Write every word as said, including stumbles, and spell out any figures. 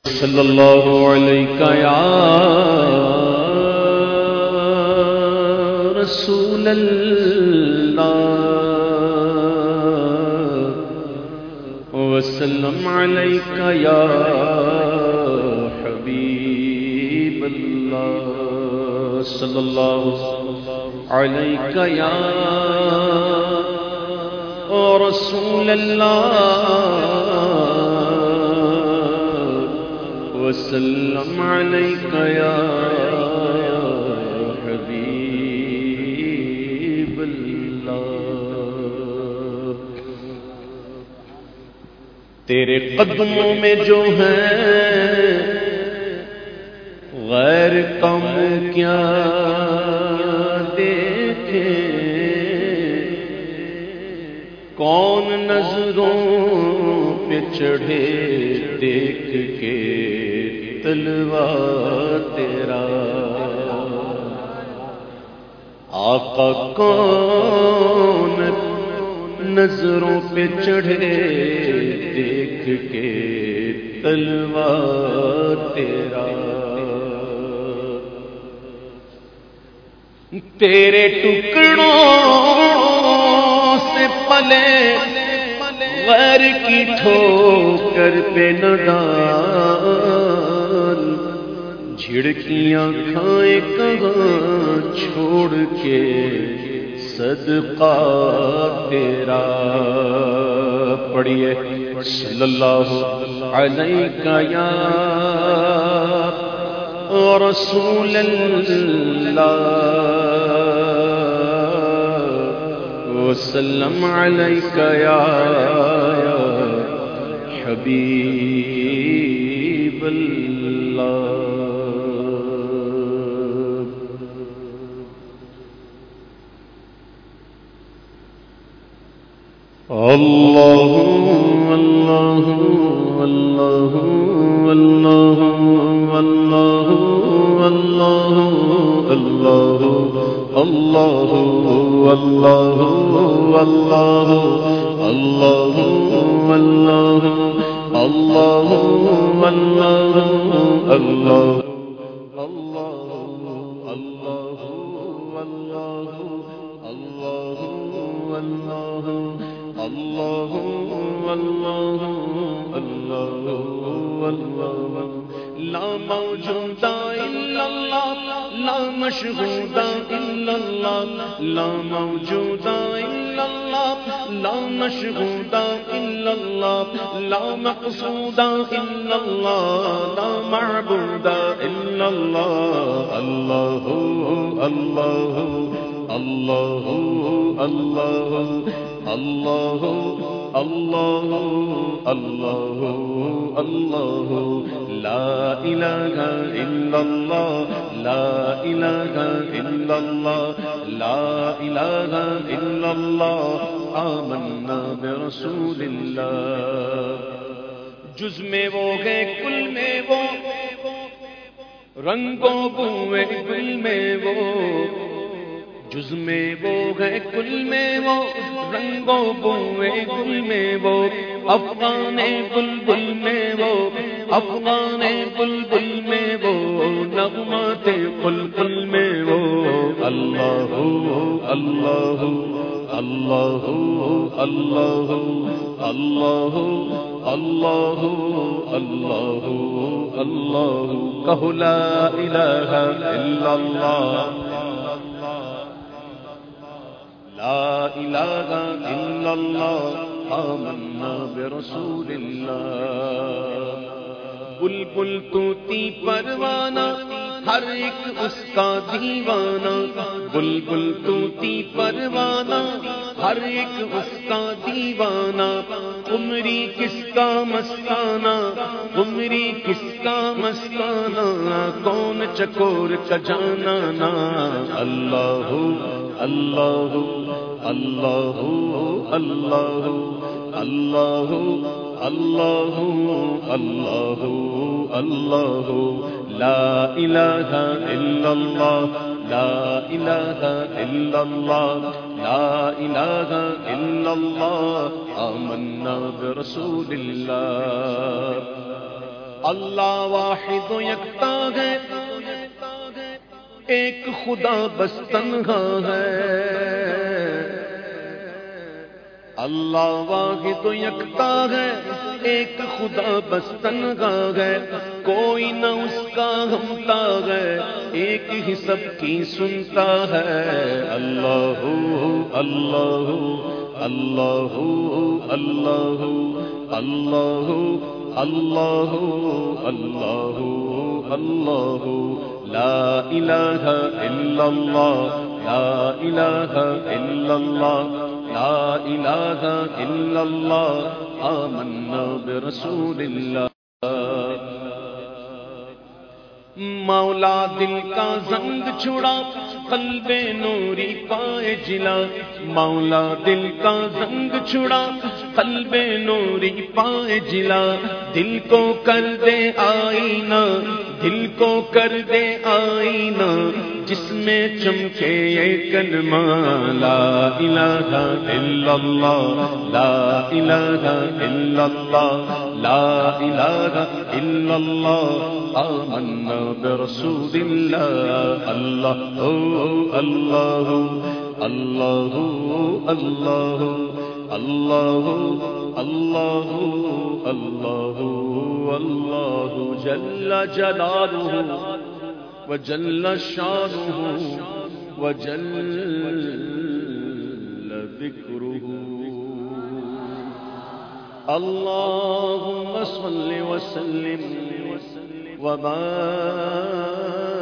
صلی اللہ علیہ یا رسول اللہ وسلم علیک یا حبیب اللہ صلی اللہ علیہ یا رسول اللہ وسلم علیک یا حبیب اللہ۔ تیرے قدموں میں جو ہے غیر کم کیا دیکھے، کون نظروں پہ چڑھے دیکھ کے تلوا تیرا، آقا کون نظروں پہ چڑھے دیکھ کے تلوا تیرا، تیرے ٹکڑوں سے پلے غیر کی ٹھوکر پہ نہ ڈال، جھڑکیاں کھائے کہاں چھوڑ کے صدقہ تیرا۔ پڑھیے صلی اللہ علیہ یا رسول اللہ وسلم علیک یا حبیب اللہ۔ اللہ اللہ اللہ اللہ اللہ اللہ اللہ اللہ اللہ اللہ اللہ اللہ اللہ اللہ لا موجود الا اللہ لا مشہود الا اللہ لا موجود الا اللہ لا مشہود الا اللہ لا مقصود الا اللہ لا معبود الا اللہ۔ اللہ اللہ اللہ اللہ اللہ اللہ اللہ اللہ لا الہ الا اللہ لا الہ الا اللہ لا الہ الا اللہ آمنا برسول اللہ۔ جز میں وہ ہے کل میں وہ رنگوں بوئے گل میں وہ، جز میں وہ ہے کل میں وہ رنگوں بوئے گل میں وہ، افغان بلبل میں وہ افغان بلبل میں وہ، نغمات قلقل میں وہ۔ اللہ اللہ اللہ اللہ اللہ اللہ اللہ اللہ کہو لا الہ الا اللہ لا الہ الا اللہ آمنا برسول اللہ۔ بلبل طوطی پروانہ ہر ایک اس کا دیوانہ، بلبل طوطی پروانہ ہر ایک اس کا دیوانہ، قمری کس کا مستانہ قمری کس کا مستانہ، کون چکور کا جانانا۔ اللہ اللہ اللہ اللہ اللہ اللہ اللہ اللہ لا الہ الا اللہ لا الہ الا اللہ لا الہ الا اللہ آمنا برسول اللہ۔ اللہ واحد و یکتا ہے، ایک خدا بس تنہا ہے۔ اللہ واحد و یکتا ہے، ایک خدا بس تنہا ہے، کوئی نہ اس کا ہمتا ہے، ایک ہی سب کی سنتا ہے۔ اللہ اللہ اللہ اللہ اللہ اللہ اللہ اللہ لا الہ الا اللہ لا الہ الا اللہ لا الہ الا اللہ آمنا برسول اللہ۔ مولا دل کا زنگ چھڑا، قلب نوری پائے جلا، مولا دل کا زنگ چھڑا، قلب نوری پائے جلا، دل کو کر دے آئینہ، دل کو کر دے آئینہ، جس میں چمکے یہ کلمہ لا الہ الا اللہ لا الہ الا اللہ لا الہ الا اللہ آمنا برسول اللہ۔ اللہ اللہ اللہ اللہ اللہ اللہ اللہ اللہ جل جلالہ وجل شانہ وجل ذکرہ۔ اللہم صل وسلم وبارک